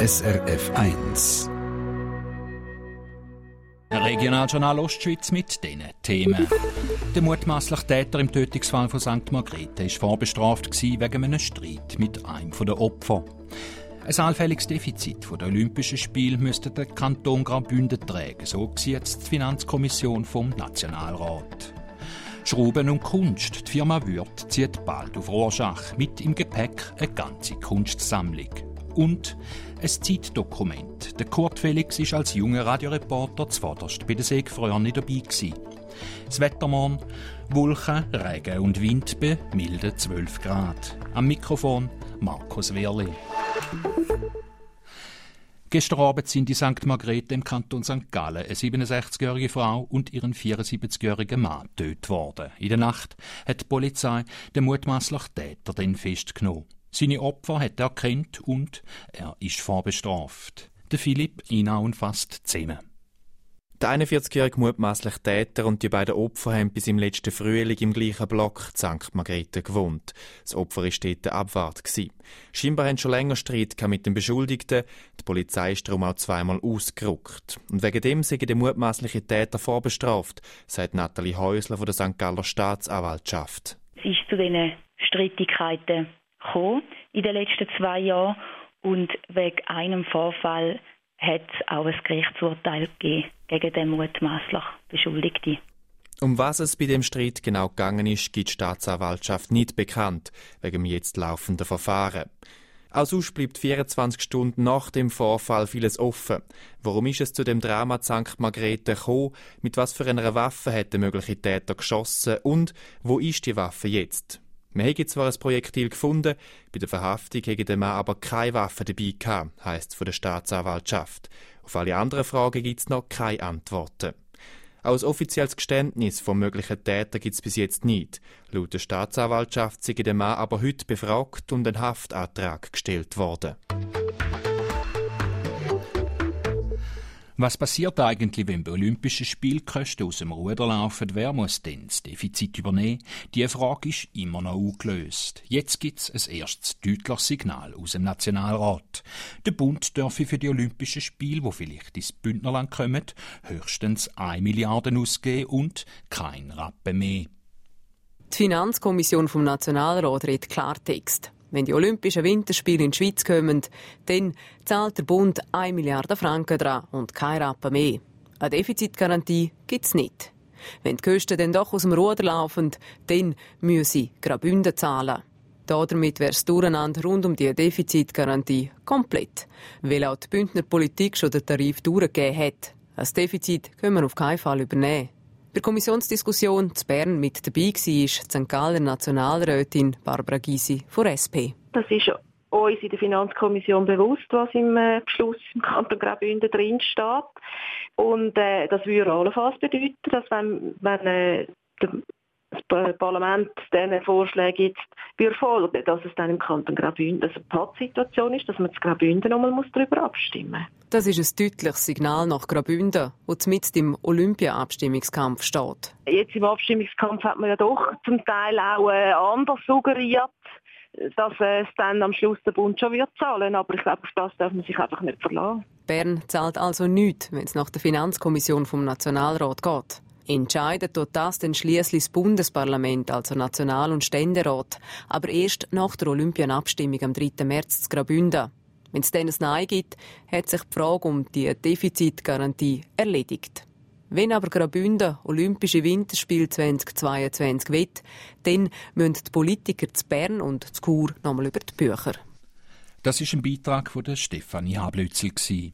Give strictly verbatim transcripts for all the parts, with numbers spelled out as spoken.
S R F eins. Regionaljournal Ostschweiz mit diesen Themen. Der mutmaßliche Täter im Tötungsfall von Sankt Margrethe war vorbestraft wegen einem Streit mit einem der Opfer. Ein allfälliges Defizit der Olympischen Spiele müsste der Kanton Graubünden tragen, so sieht es die Finanzkommission vom Nationalrat. Schrauben und Kunst. Die Firma Würth zieht bald auf Rorschach, mit im Gepäck eine ganze Kunstsammlung. Und ein Zeitdokument. Der Kurt Felix war als junger Radioreporter zuvorderst bei den Segfröhrni dabei gewesen. Das Wetter morgen: Wolken, Regen und Wind bei milden zwölf Grad. Am Mikrofon Markus Wehrli. Gestern Abend sind in Sankt Margrethe im Kanton Sankt Gallen eine siebenundsechzigjährige Frau und ihren vierundsiebzigjährigen Mann getötet worden. In der Nacht hat die Polizei den mutmaßlichen Täter dann festgenommen. Seine Opfer hat er erkannt und er ist vorbestraft. Der Philipp Ina und fast zusammen. Der einundvierzigjährige mutmaßliche Täter und die beiden Opfer haben bis im letzten Frühling im gleichen Block in Sankt Margrethe gewohnt. Das Opfer war dort Abwart. Scheinbar haben schon länger Streit mit dem Beschuldigten. Die Polizei ist darum auch zweimal ausgerückt. Und wegen dem sei der mutmaßliche Täter vorbestraft, sagt Nathalie Häusler von der Sankt Galler Staatsanwaltschaft. Es ist zu diesen Streitigkeiten gekommen in den letzten zwei Jahren und wegen einem Vorfall hat es auch ein Gerichtsurteil gegeben gegen den mutmaßlich Beschuldigten. Um was es bei dem Streit genau gegangen ist, gibt die Staatsanwaltschaft nicht bekannt, wegen dem jetzt laufenden Verfahren. Auch sonst bleibt vierundzwanzig Stunden nach dem Vorfall vieles offen. Warum ist es zu dem Drama Sankt Margrethe gekommen? Mit was für einer Waffe hat der mögliche Täter geschossen? Und wo ist die Waffe jetzt? Wir haben zwar ein Projektil gefunden, bei der Verhaftung hätte der Mann aber keine Waffe dabei gehabt, heisst es von der Staatsanwaltschaft. Auf alle anderen Fragen gibt es noch keine Antworten. Auch ein offizielles Geständnis vom möglichen Täter gibt es bis jetzt nicht. Laut der Staatsanwaltschaft sei der Mann aber heute befragt und ein Haftantrag gestellt worden. Was passiert eigentlich, wenn bei Olympischen Spielen Kosten aus dem Ruder laufen? Wer muss denn das Defizit übernehmen? Diese Frage ist immer noch ungelöst. Jetzt gibt es ein erstes deutliches Signal aus dem Nationalrat. Der Bund dürfe für die Olympischen Spiele, die vielleicht ins Bündnerland kommen, höchstens eine Milliarde ausgeben und kein Rappen mehr. Die Finanzkommission vom Nationalrat redet Klartext. Wenn die Olympischen Winterspiele in die Schweiz kommen, dann zahlt der Bund eine Milliarde Franken dran und kein Rappen mehr. Eine Defizitgarantie gibt es nicht. Wenn die Kosten dann doch aus dem Ruder laufen, dann müssen Graubünden zahlen. Damit wäre das Durcheinander rund um die Defizitgarantie komplett, weil auch die Bündner Politik schon den Tarif durchgegeben hat. Ein Defizit können wir auf keinen Fall übernehmen. Bei der Kommissionsdiskussion zu Bern mit dabei war die Sankt Galler Nationalrätin Barbara Gysi von S P. Das ist uns in der Finanzkommission bewusst, was im äh, Beschluss im Kanton Graubünden drin steht. Und äh, das würde allenfalls bedeuten, dass wenn, wenn äh, das Parlament diesen Vorschlägen jetzt würde folgen, dass es dann im Kanton Graubünden eine Pattsituation ist, dass man zu Graubünden noch mal darüber abstimmen muss. Das ist ein deutliches Signal nach Graubünden, wo mitten im Olympia-Abstimmungskampf steht. Jetzt im Abstimmungskampf hat man ja doch zum Teil auch äh, anders suggeriert, dass äh, es dann am Schluss der Bund schon wird zahlen. Aber ich glaube, auf das darf man sich einfach nicht verlassen. Bern zahlt also nichts, wenn es nach der Finanzkommission vom Nationalrat geht. Entscheiden tut das dann schliesslich das Bundesparlament, also National- und Ständerat, aber erst nach der Olympienabstimmung am dritten März zu Graubünden. Wenn es dann ein Nein gibt, hat sich die Frage um die Defizitgarantie erledigt. Wenn aber Graubünden Olympische Winterspiele zweitausendzweiundzwanzig will, dann müssen die Politiker zu Bern und zu Chur nochmal über die Bücher. Das war ein Beitrag von der Stefanie Hablützel.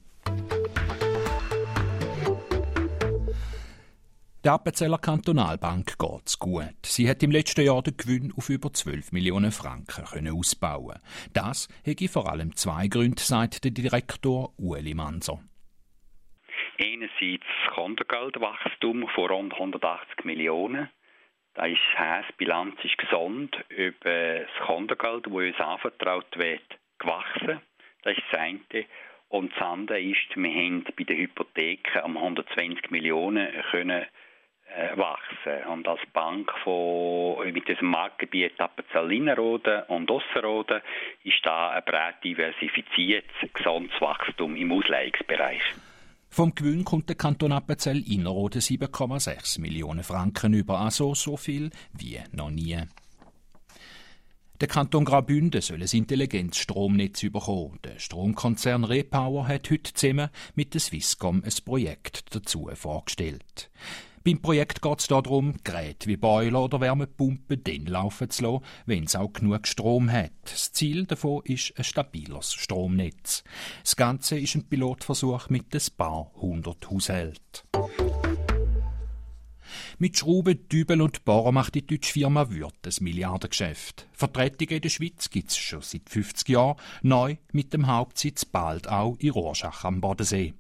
Der Appenzeller Kantonalbank geht's gut. Sie hat im letzten Jahr den Gewinn auf über zwölf Millionen Franken können ausbauen. Das hätte vor allem zwei Gründe, sagt der Direktor Ueli Manser. Einerseits das Kontogeldwachstum von rund hundertachtzig Millionen. Das heisst, die Bilanz ist gesund über das Kontogeld, das uns anvertraut wird, gewachsen. Das ist das eine. Und das andere ist, wir haben bei den Hypotheken um hundertzwanzig Millionen können äh, wachsen. Und als Bank von, mit diesem Marktgebiet Appenzell-Innerrhoden und Ausserrhoden ist da ein breit diversifiziertes gesundes Wachstum im Ausleihungsbereich. Vom Gewinn kommt der Kanton Appenzell-Innerrhoden sieben Komma sechs Millionen Franken über, also so viel wie noch nie. Der Kanton Graubünden soll ein Intelligenzstromnetz bekommen. Der Stromkonzern Repower hat heute zusammen mit der Swisscom ein Projekt dazu vorgestellt. Beim Projekt geht es darum, Geräte wie Boiler oder Wärmepumpen dann laufen zu lassen, wenn es auch genug Strom hat. Das Ziel davon ist ein stabiles Stromnetz. Das Ganze ist ein Pilotversuch mit ein paar hundert Haushalten. Mit Schrauben, Dübel und Bohren macht die deutsche Firma Würth ein Milliardengeschäft. Vertretungen in der Schweiz gibt es schon seit fünfzig Jahren, neu mit dem Hauptsitz bald auch in Rorschach am Bodensee.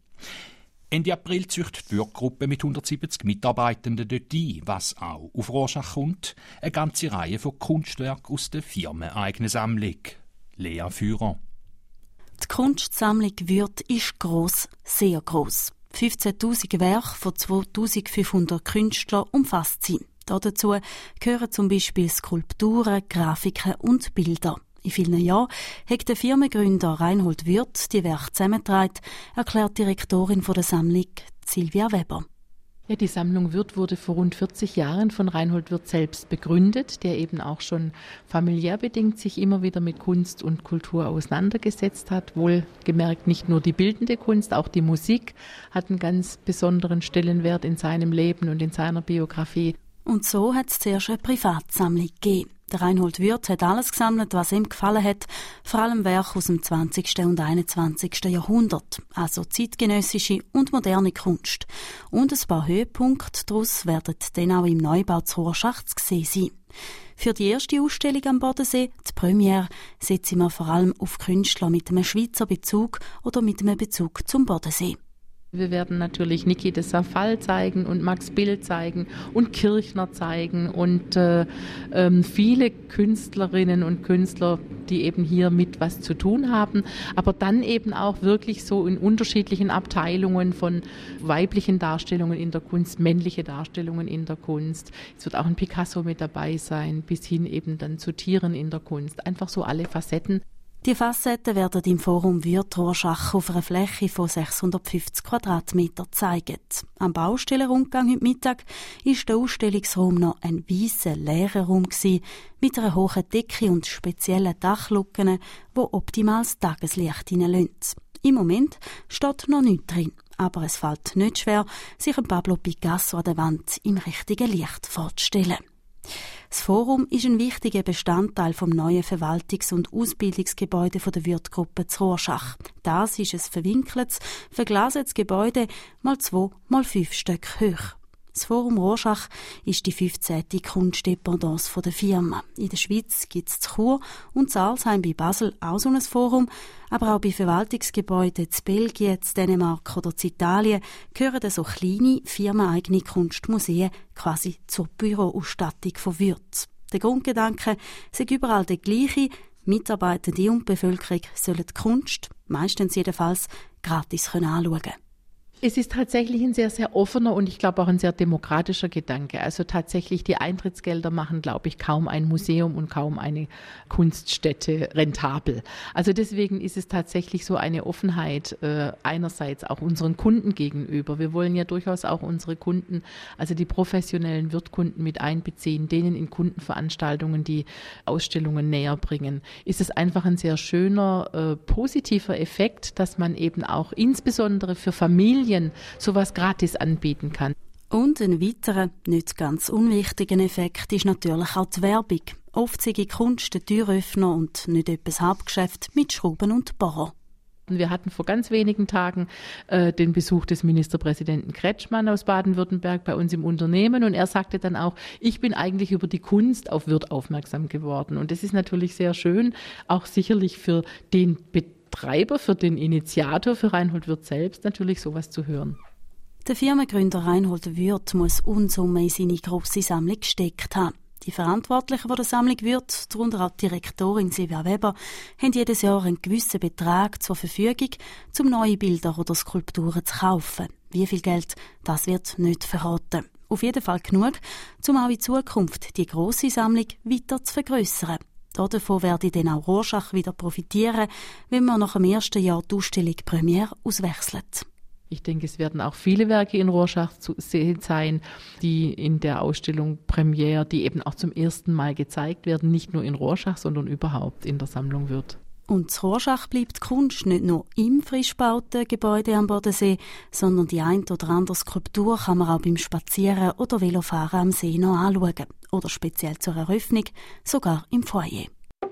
Ende April züchtet die Würth-Gruppe mit hundertsiebzig Mitarbeitenden dort ein, was auch auf Rorschach kommt, eine ganze Reihe von Kunstwerken aus der firmeneigenen Sammlung. Lea Führer. Die Kunstsammlung Würth ist gross, sehr gross. fünfzehntausend Werke von zweitausendfünfhundert Künstlern umfasst sie. Dazu gehören zum Beispiel Skulpturen, Grafiken und Bilder. In vielen Jahren hat der Firmengründer Reinhold Würth die Werke zusammengetragen, erklärt die Direktorin der Sammlung Silvia Weber. Ja, die Sammlung Würth wurde vor rund vierzig Jahren von Reinhold Würth selbst begründet, der eben auch schon familiär bedingt sich immer wieder mit Kunst und Kultur auseinandergesetzt hat. Wohlgemerkt nicht nur die bildende Kunst, auch die Musik hat einen ganz besonderen Stellenwert in seinem Leben und in seiner Biografie. Und so hat es zuerst eine Privatsammlung gegeben. Der Reinhold Würth hat alles gesammelt, was ihm gefallen hat, vor allem Werke aus dem zwanzigsten und einundzwanzigsten Jahrhundert, also zeitgenössische und moderne Kunst. Und ein paar Höhepunkte daraus werden dann auch im Neubau zu Rorschach zu sehen sein. Für die erste Ausstellung am Bodensee, die Premiere, setzen wir vor allem auf Künstler mit einem Schweizer Bezug oder mit einem Bezug zum Bodensee. Wir werden natürlich Niki de Safal zeigen und Max Bill zeigen und Kirchner zeigen und äh, äh, viele Künstlerinnen und Künstler, die eben hier mit was zu tun haben, aber dann eben auch wirklich so in unterschiedlichen Abteilungen von weiblichen Darstellungen in der Kunst, männliche Darstellungen in der Kunst. Es wird auch ein Picasso mit dabei sein, bis hin eben dann zu Tieren in der Kunst. Einfach so alle Facetten. Die Facetten werden im Forum Würth Rorschach auf einer Fläche von sechshundertfünfzig Quadratmeter gezeigt. Am Baustellenrundgang heute Mittag war der Ausstellungsraum noch ein weisser, leerer Raum mit einer hohen Decke und speziellen Dachluken, die optimales Tageslicht hineinlassen. Im Moment steht noch nichts drin, aber es fällt nicht schwer, sich ein Pablo Picasso an der Wand im richtigen Licht vorzustellen. Das Forum ist ein wichtiger Bestandteil vom neuen Verwaltungs- und Ausbildungsgebäude der Würth-Gruppe zu Rorschach. Das ist ein verwinkeltes, verglasetes Gebäude, mal zwei, mal fünf Stück hoch. Das Forum Rorschach ist die fünfzehnte Kunstdependance der Firma. In der Schweiz gibt es in Chur und in Alzheim bei Basel auch so ein Forum, aber auch bei Verwaltungsgebäuden in Belgien, in Dänemark oder in Italien gehören so kleine, firmeneigene Kunstmuseen quasi zur Büroausstattung von Würth. Der Grundgedanke ist überall der gleiche. Mitarbeitende und Bevölkerung sollen die Kunst, meistens jedenfalls, gratis anschauen können. Es ist tatsächlich ein sehr, sehr offener und ich glaube auch ein sehr demokratischer Gedanke. Also tatsächlich die Eintrittsgelder machen, glaube ich, kaum ein Museum und kaum eine Kunststätte rentabel. Also deswegen ist es tatsächlich so eine Offenheit äh, einerseits auch unseren Kunden gegenüber. Wir wollen ja durchaus auch unsere Kunden, also die professionellen Wirtkunden mit einbeziehen, denen in Kundenveranstaltungen die Ausstellungen näher bringen. Ist es einfach ein sehr schöner, äh, positiver Effekt, dass man eben auch insbesondere für Familien sowas gratis anbieten kann. Und ein weiterer, nicht ganz unwichtiger Effekt ist natürlich auch die Werbung. Oft sei Kunst der Türöffner und nicht etwas Hauptgeschäft mit Schrauben und Bohren. Wir hatten vor ganz wenigen Tagen äh, den Besuch des Ministerpräsidenten Kretschmann aus Baden-Württemberg bei uns im Unternehmen und er sagte dann auch, ich bin eigentlich über die Kunst auf Würth aufmerksam geworden. Und das ist natürlich sehr schön, auch sicherlich für den Betreiber, für den Initiator, für Reinhold Würth selbst natürlich sowas zu hören. Der Firmengründer Reinhold Würth muss Unsummen in seine grosse Sammlung gesteckt haben. Die Verantwortlichen der Sammlung Würth, darunter auch die Direktorin Silvia Weber, haben jedes Jahr einen gewissen Betrag zur Verfügung, um neue Bilder oder Skulpturen zu kaufen. Wie viel Geld, das wird nicht verraten. Auf jeden Fall genug, um auch in Zukunft die grosse Sammlung weiter zu vergrössern. Davon werde dann auch Rorschach wieder profitieren, wenn man nach dem ersten Jahr die Ausstellung Premiere auswechselt. Ich denke, es werden auch viele Werke in Rorschach zu sehen sein, die in der Ausstellung Premiere, die eben auch zum ersten Mal gezeigt werden, nicht nur in Rorschach, sondern überhaupt in der Sammlung wird. Und in Rorschach bleibt die Kunst nicht nur im frisch gebauten Gebäude am Bodensee, sondern die ein oder andere Skulptur kann man auch beim Spazieren oder Velofahren am See noch anschauen. Oder speziell zur Eröffnung, sogar im Foyer.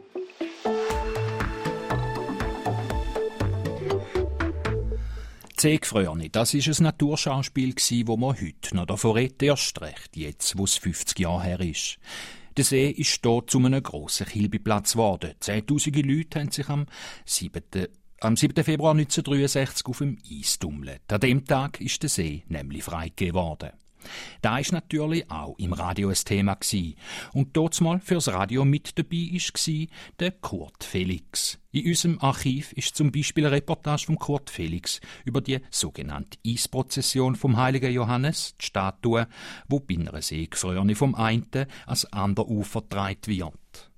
Seegfröhrni, das war ein Naturschauspiel, das wir heute noch davon reden, erst recht, jetzt, wo es fünfzig Jahre her ist. Der See ist hier zu einem grossen Kilbeplatz geworden. Zehntausende Leute haben sich am siebten Am siebten Februar neunzehnhundertdreiundsechzig auf dem Eis tummelt. An dem Tag ist der See nämlich freigegeben worden. Da war natürlich auch im Radio ein Thema gewesen. Und dort mal fürs Radio mit dabei war der Kurt Felix. In unserem Archiv ist zum Beispiel eine Reportage von Kurt Felix über die sogenannte Eisprozession vom heiligen Johannes, die Statue, wo bei einer Seegfröhrni vom einen ans andere Ufer getragen wird.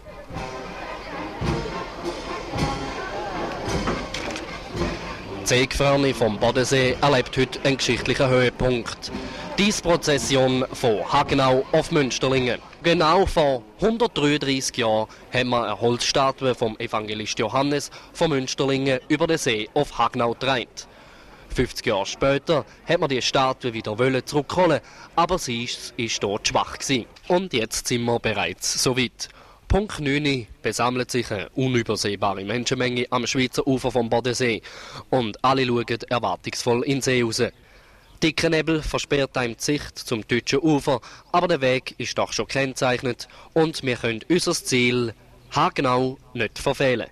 Die Seegfröhrni vom Bodensee erlebt heute einen geschichtlichen Höhepunkt. Die Eisprozession von Hagenau auf Münsterlingen. Genau vor hundertdreiunddreissig Jahren haben wir eine Holzstatue vom Evangelist Johannes von Münsterlingen über den See auf Hagenau getragen. fünfzig Jahre später hat man die Statue wieder zurückholen, aber sie ist, ist dort schwach gewesen. Und jetzt sind wir bereits so weit. Punkt neun besammelt sich eine unübersehbare Menschenmenge am Schweizer Ufer vom Bodensee und alle schauen erwartungsvoll in den See raus. Dicker Nebel versperrt einem die Sicht zum deutschen Ufer, aber der Weg ist doch schon gekennzeichnet und wir können unser Ziel haargenau nicht verfehlen.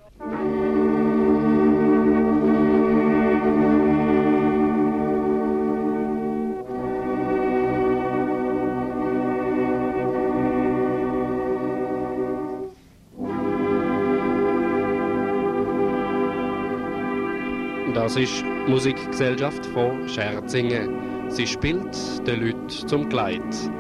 Das ist die Musikgesellschaft von Scherzingen. Sie spielt den Leuten zum Geleit.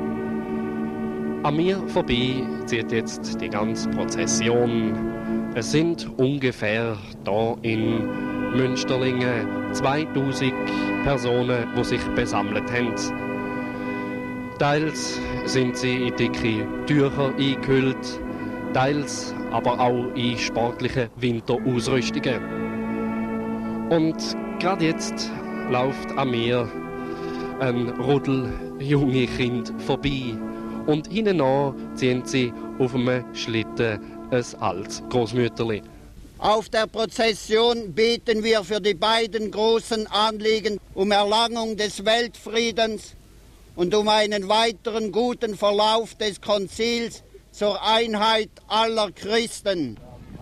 An mir vorbei zieht jetzt die ganze Prozession. Es sind ungefähr hier in Münsterlingen zweitausend Personen, die sich besammelt haben. Teils sind sie in dicke Tücher eingehüllt, teils aber auch in sportliche Winterausrüstungen. Und gerade jetzt läuft an mir ein Rudel junge Kinder vorbei. Und hinten an ziehen sie auf einem Schlitten ein altes Großmütterli. Auf der Prozession beten wir für die beiden großen Anliegen um Erlangung des Weltfriedens und um einen weiteren guten Verlauf des Konzils zur Einheit aller Christen.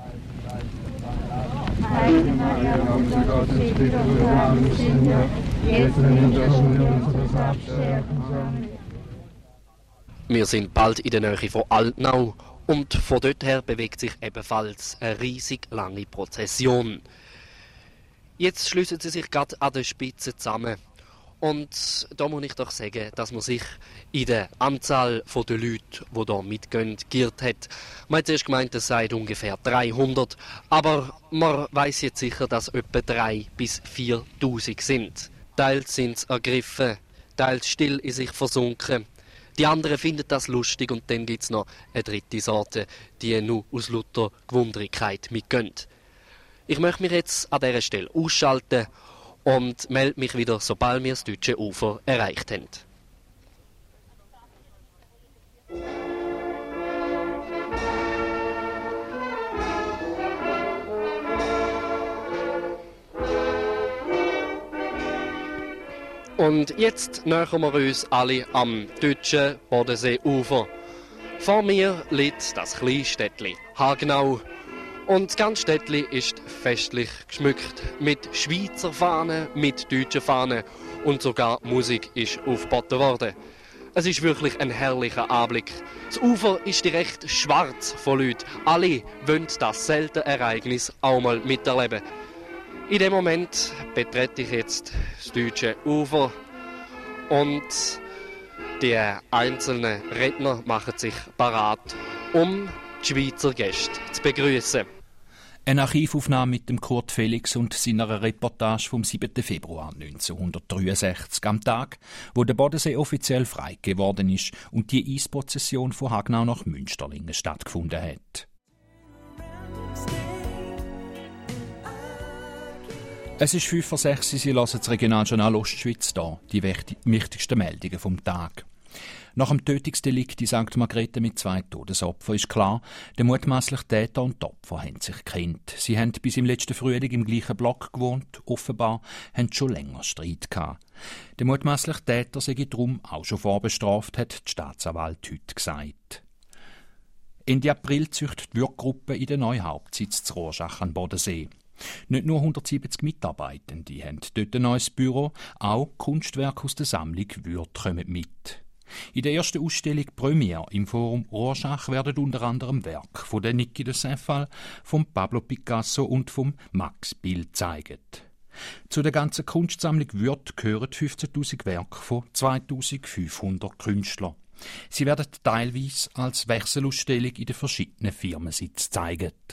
Heilige Maria, unser Gott, bitte für uns Sünder, jetzt und in der Stunde unseres Absterbens. Wir sind bald in der Nähe von Altnau und von dort her bewegt sich ebenfalls eine riesig lange Prozession. Jetzt schliessen sie sich gerade an der Spitze zusammen. Und da muss ich doch sagen, dass man sich in der Anzahl der Leute, die hier mitgehen, geirrt hat. Man hat zuerst gemeint, es seien ungefähr dreihundert, aber man weiss jetzt sicher, dass etwa dreitausend bis viertausend sind. Teils sind sie ergriffen, teils still in sich versunken. Die anderen finden das lustig und dann gibt es noch eine dritte Sorte, die nur aus lauter Gewunderigkeit mitgehen. Ich möchte mich jetzt an dieser Stelle ausschalten und melde mich wieder, sobald wir das deutsche Ufer erreicht haben. Und jetzt nähern wir uns alle am deutschen Bodenseeufer. Vor mir liegt das kleine Städtchen Hagenau. Und das ganze Städtchen ist festlich geschmückt mit Schweizer Fahnen, mit deutschen Fahnen und sogar Musik ist aufgeboten worden. Es ist wirklich ein herrlicher Anblick. Das Ufer ist direkt schwarz von Leuten. Alle wollen das seltene Ereignis auch mal miterleben. In dem Moment betrete ich jetzt das deutsche Ufer und Die einzelnen Redner machen sich parat, um die Schweizer Gäste zu begrüßen. Eine Archivaufnahme mit dem Kurt Felix und seiner Reportage vom siebten Februar neunzehnhundertdreiundsechzig, am Tag, wo der Bodensee offiziell frei geworden ist und die Eisprozession von Hagnau nach Münsterlingen stattgefunden hat. Es ist fünf vor sechs, Sie hören das Regionaljournal Ostschweiz da, die wichtigsten Meldungen vom Tag. Nach dem Tötungsdelikt in Sankt Margrethe mit zwei Todesopfern ist klar, der mutmaßliche Täter und die Opfer haben sich gekannt. Sie haben bis im letzten Frühling im gleichen Block gewohnt, offenbar haben sie schon länger Streit gehabt. Der mutmaßliche Täter sei darum auch schon vorbestraft, hat die Staatsanwalt heute gesagt. Ende April züchtet die Würggruppe in den neuen Hauptsitz zu Rorschach an Bodensee. Nicht nur hundertsiebzig Mitarbeitende haben dort ein neues Büro, auch Kunstwerke aus der Sammlung Würth kommen mit. In der ersten Ausstellung Premiere im Forum Rorschach werden unter anderem Werke von der Niki de Saint-Phal, von Pablo Picasso und vom Max Bill gezeigt. Zu der ganzen Kunstsammlung Würth gehören fünfzehntausend Werke von zweitausendfünfhundert Künstlern. Sie werden teilweise als Wechselausstellung in den verschiedenen Firmensitzen gezeigt.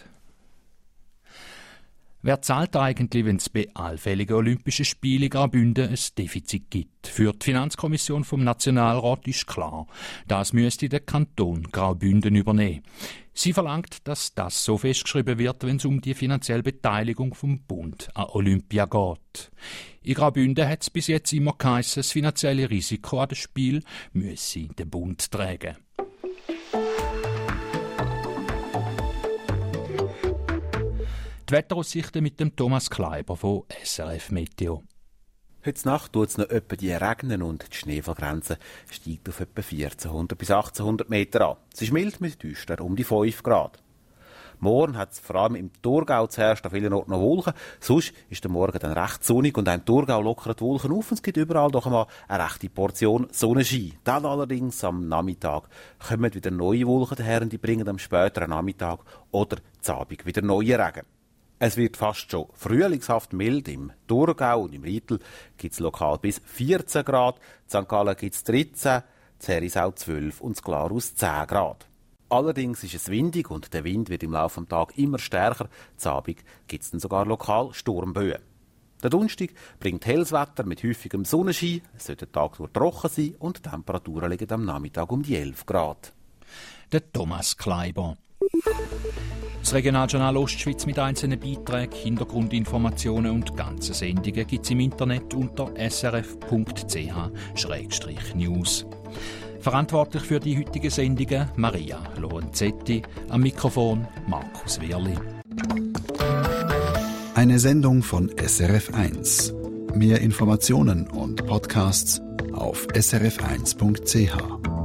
Wer zahlt eigentlich, wenn es bei allfälligen Olympischen Spielen in Graubünden ein Defizit gibt? Für die Finanzkommission vom Nationalrat ist klar, das müsste der Kanton Graubünden übernehmen. Sie verlangt, dass das so festgeschrieben wird, wenn es um die finanzielle Beteiligung vom Bund an Olympia geht. In Graubünden hat es bis jetzt immer geheißen, das finanzielle Risiko an dem Spiel müsse der Bund tragen. Die Wetteraussichten mit dem Thomas Kleiber von S R F Meteo. Heute Nacht tut es noch etwa die regnen und die Schneefallgrenze steigt auf etwa vierzehnhundert bis achtzehnhundert Meter an. Es ist mild mit düster um die fünf Grad. Morgen hat es vor allem im Thurgau zuerst an vielen Orten noch Wolken. Sonst ist der Morgen dann recht sonnig und auch im Thurgau lockern die Wolken auf und es gibt überall doch einmal eine rechte Portion Sonnenschein. Dann allerdings am Nachmittag kommen wieder neue Wolken daher und die bringen am späteren Nachmittag oder zum Abend wieder neue Regen. Es wird fast schon frühlingshaft mild. Im Thurgau und im Riedl gibt es lokal bis vierzehn Grad, in Sankt Gallen gibt es dreizehn, in Herisau zwölf und in Glarus zehn Grad. Allerdings ist es windig und der Wind wird im Laufe des Tages immer stärker. Zum Abend gibt es dann sogar lokal Sturmböen. Der Donnerstag bringt helles Wetter mit häufigem Sonnenschein. Es sollte der Tag nur trocken sein und die Temperaturen liegen am Nachmittag um die elf Grad. Der Thomas Kleiber. Das Regionaljournal Ostschweiz mit einzelnen Beiträgen, Hintergrundinformationen und ganzen Sendungen gibt es im Internet unter s r f punkt c h schrägstrich news. Verantwortlich für die heutigen Sendungen Maria Lorenzetti, am Mikrofon Markus Wehrli. Eine Sendung von S R F eins. Mehr Informationen und Podcasts auf s r f eins punkt c h.